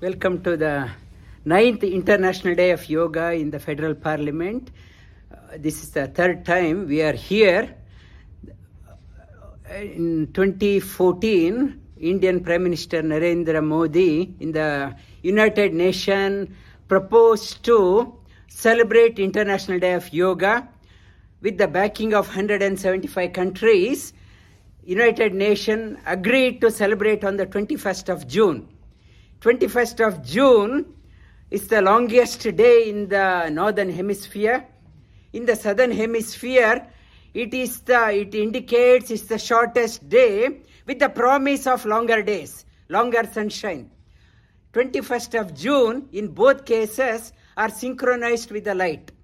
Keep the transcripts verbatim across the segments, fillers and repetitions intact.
Welcome to the ninth International Day of Yoga in the Federal Parliament. Uh, this is the third time we are here. In twenty fourteen, Indian Prime Minister Narendra Modi in the United Nations proposed to celebrate International Day of Yoga with the backing of one hundred seventy-five countries. United Nations agreed to celebrate on the twenty-first of June. twenty-first of June is the longest day in the northern hemisphere. In the southern hemisphere, it is the it indicates it's the shortest day with the promise of longer days, longer sunshine. twenty-first of June in both cases are synchronized with the light.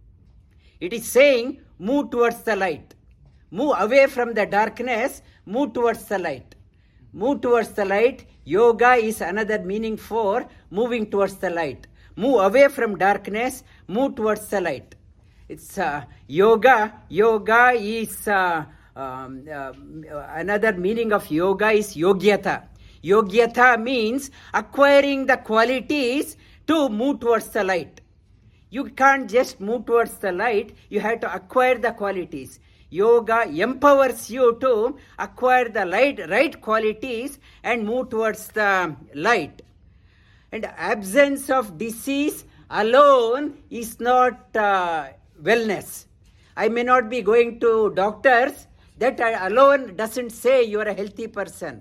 It is saying move towards the light. Move away from the darkness, move towards the light. Move towards the light. Yoga is another meaning for moving towards the light. Move away from darkness, move towards the light. It's uh, yoga. Yoga is uh, um, uh, another meaning of yoga is yogyata. Yogyata means acquiring the qualities to move towards the light. You can't just move towards the light, you have to acquire the qualities. Yoga empowers you to acquire the light, right qualities and move towards the light. And absence of disease alone is not uh, wellness. I may not be going to doctors. That alone doesn't say you are a healthy person.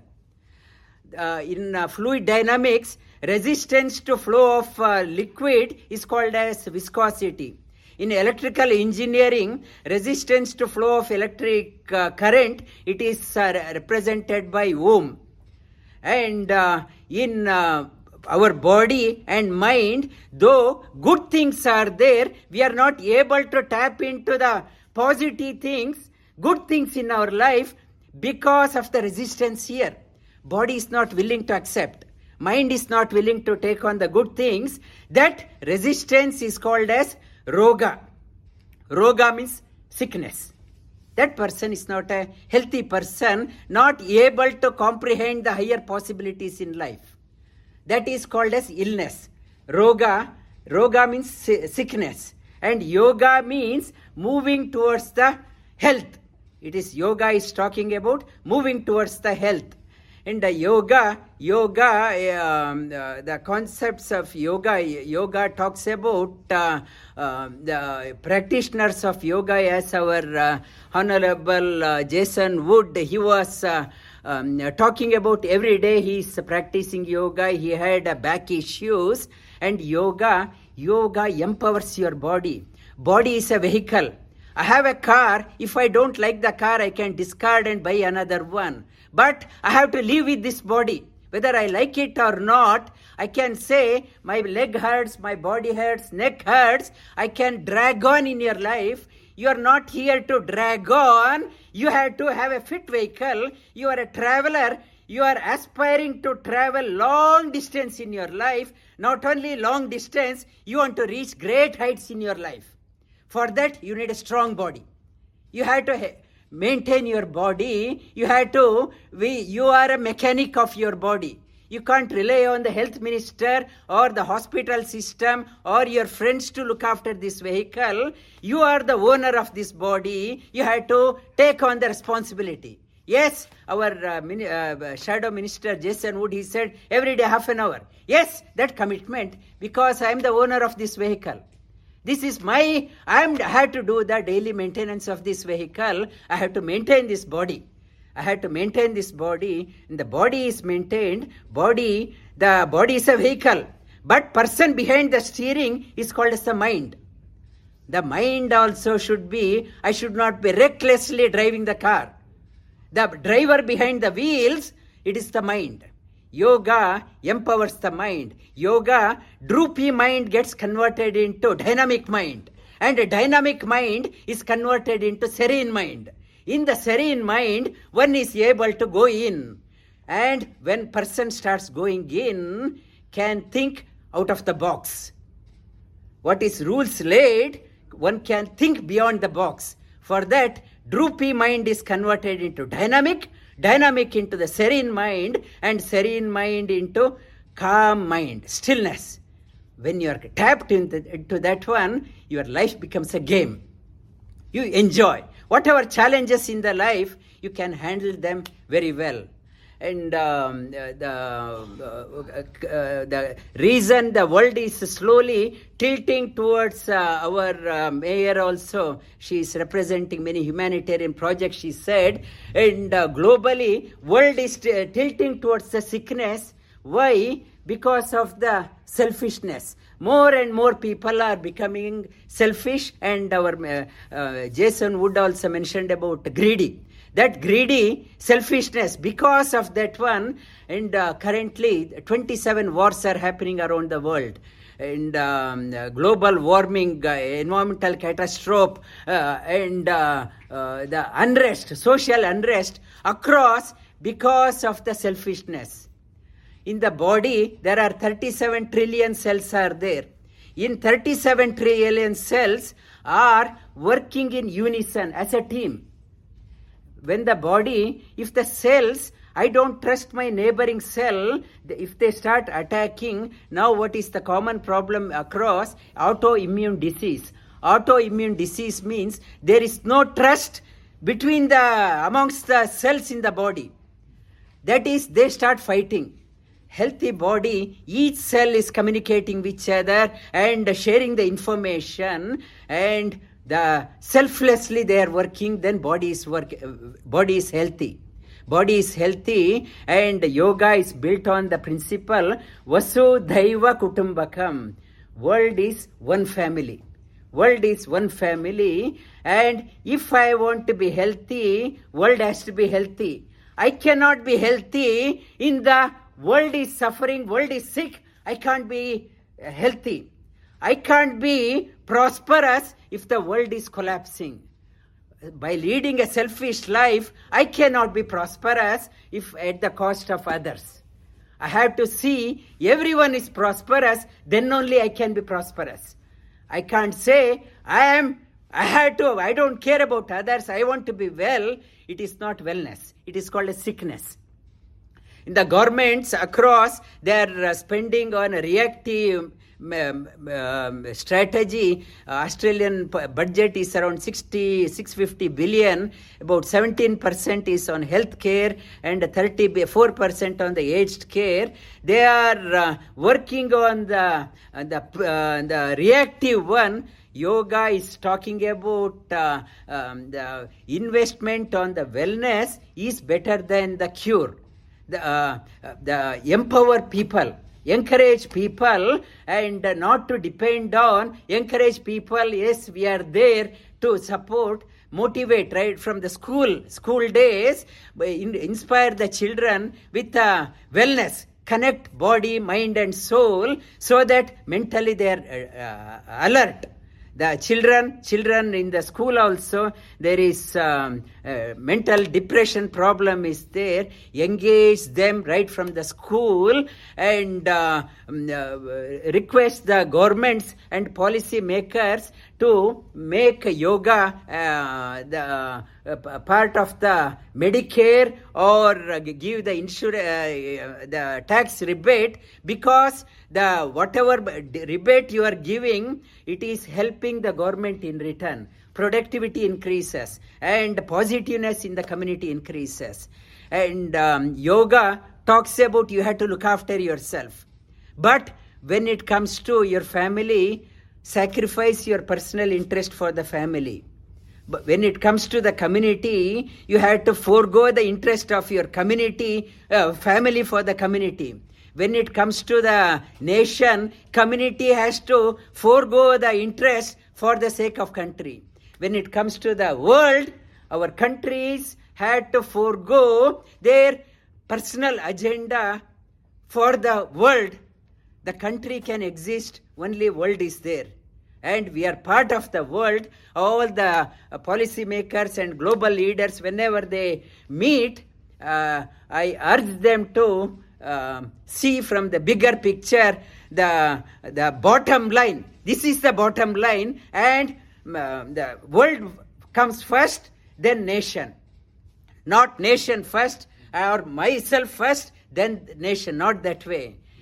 Uh, in uh, fluid dynamics, resistance to flow of uh, liquid is called as viscosity. In electrical engineering, resistance to flow of electric uh, current, it is uh, represented by ohm. And uh, in uh, our body and mind, though good things are there, we are not able to tap into the positive things, good things in our life because of the resistance here. Body is not willing to accept. Mind is not willing to take on the good things. That resistance is called as roga. Roga means sickness. That person is not a healthy person, not able to comprehend the higher possibilities in life. That is called as illness. Roga, roga means sickness. And yoga means moving towards the health. It is yoga is talking about moving towards the health. In the yoga, yoga, um, uh, the concepts of yoga, yoga talks about uh, uh, the practitioners of yoga as our uh, Honorable uh, Jason Wood. He was uh, um, talking about every day he is practicing yoga. He had uh, back issues, and yoga, yoga empowers your body. Body is a vehicle. I have a car. If I don't like the car, I can discard and buy another one. But I have to live with this body. Whether I like it or not, I can say my leg hurts, my body hurts, neck hurts. I can drag on in your life. You are not here to drag on. You have to have a fit vehicle. You are a traveler. You are aspiring to travel long distance in your life. Not only long distance, you want to reach great heights in your life. For that, you need a strong body. You have to ha- maintain your body. You have to, we, you are a mechanic of your body. You can't rely on the health minister or the hospital system or your friends to look after this vehicle. You are the owner of this body. You have to take on the responsibility. Yes, our uh, mini, uh, shadow minister Jason Wood, he said every day half an hour. Yes, that commitment, because I am the owner of this vehicle. This is my, I have to do the daily maintenance of this vehicle. I have to maintain this body. I have to maintain this body. And the body is maintained. Body, the body is a vehicle. But person behind the steering is called as the mind. The mind also should be, I should not be recklessly driving the car. The driver behind the wheels, it is the mind. Yoga empowers the mind. Yoga, droopy mind gets converted into dynamic mind. And a dynamic mind is converted into serene mind. In the serene mind, one is able to go in. And when person starts going in, can think out of the box. What is rules laid, one can think beyond the box. For that, droopy mind is converted into dynamic, dynamic into the serene mind, and serene mind into calm mind, stillness. When you are tapped into, into that one, your life becomes a game. You enjoy. Whatever challenges in the life, you can handle them very well. And um, the, uh, uh, the reason the world is slowly tilting towards uh, our uh, mayor also, she is representing many humanitarian projects, she said, and uh, globally, world is t- tilting towards the sickness. Why? Because of the selfishness. More and more people are becoming selfish, and our uh, uh, Jason Wood also mentioned about greedy. That greedy selfishness, because of that one, and uh, currently twenty-seven wars are happening around the world. And um, uh, global warming, uh, environmental catastrophe, uh, and uh, uh, the unrest, social unrest across because of the selfishness. In the body, there are thirty-seven trillion cells are there. In thirty-seven trillion cells are working in unison as a team. When the body, if the cells, I don't trust my neighboring cell, if they start attacking, now what is the common problem across? Autoimmune disease. Autoimmune disease means there is no trust between the, amongst the cells in the body. That is, they start fighting. Healthy body, each cell is communicating with each other and sharing the information, and the selflessly they are working, then body is work, body is healthy. Body is healthy, and yoga is built on the principle Vasudhaiva Kutumbakam. World is one family. World is one family, and if I want to be healthy, world has to be healthy. I cannot be healthy in the world is suffering, world is sick. I can't be healthy. I can't be prosperous if the world is collapsing. By leading a selfish life, I cannot be prosperous if at the cost of others. I have to see everyone is prosperous, then only I can be prosperous. I can't say, I am, I had to, I don't care about others, I want to be well. It is not wellness. It is called a sickness. In the governments across, they are spending on a reactive Um, um, strategy. uh, Australian p- budget is around sixty, six hundred fifty billion. About seventeen percent is on health care and thirty-four percent on the aged care. They are uh, working on the uh, the uh, the reactive one. Yoga is talking about uh, um, the investment on the wellness is better than the cure. The uh, the empower people. Encourage people and not to depend on, encourage people, yes, we are there to support, motivate, right, from the school, school days, inspire the children with uh, wellness, connect body, mind and soul so that mentally they are uh, alert. The children, children in the school also, there is um, uh, mental depression problem is there. Engage them right from the school and uh, um, uh, request the governments and policy makers to make yoga uh, the uh, part of the Medicare or give the insur- uh, the tax rebate, because the whatever rebate you are giving, it is helping the government in return. Productivity increases and positiveness in the community increases. And um, yoga talks about you have to look after yourself. But when it comes to your family, sacrifice your personal interest for the family. But when it comes to the community, you have to forego the interest of your community, uh, family for the community. When it comes to the nation, community has to forego the interest for the sake of country. When it comes to the world, our countries had to forego their personal agenda for the world. The country can exist, only world is there. And we are part of the world. All the uh, policymakers and global leaders, whenever they meet, uh, I urge them to uh, see from the bigger picture the, the bottom line. This is the bottom line, and uh, the world comes first, then nation. Not nation first, or myself first, then nation. Not that way.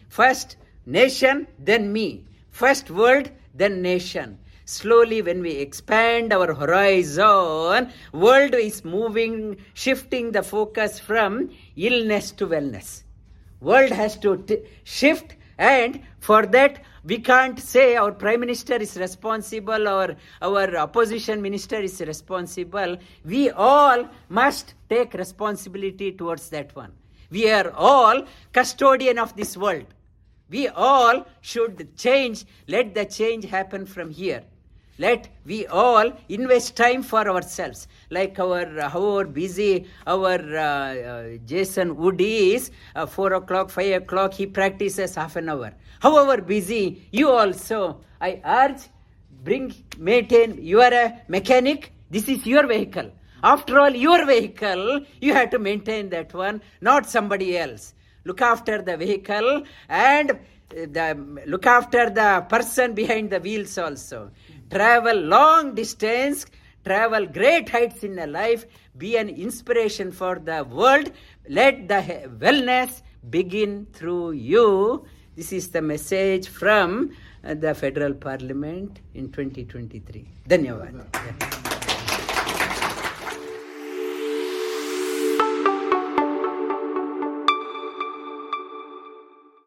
First nation, then me. First world, then nation. Slowly, when we expand our horizon, world is moving, shifting the focus from illness to wellness. World has to t- shift, and for that, we can't say our Prime Minister is responsible or our opposition minister is responsible. We all must take responsibility towards that one. We are all custodian of this world. We all should change. Let the change happen from here. Let we all invest time for ourselves. Like our, uh, however busy our uh, uh, Jason Wood is, uh, four o'clock, five o'clock, he practices half an hour. However busy, you also, I urge, bring, maintain, you are a mechanic, this is your vehicle. After all, your vehicle, you have to maintain that one, not somebody else. Look after the vehicle and the, look after the person behind the wheels also. Travel long distance, travel great heights in a life, be an inspiration for the world. Let the wellness begin through you. This is the message from the Federal Parliament in twenty twenty-three. Dhanyavad.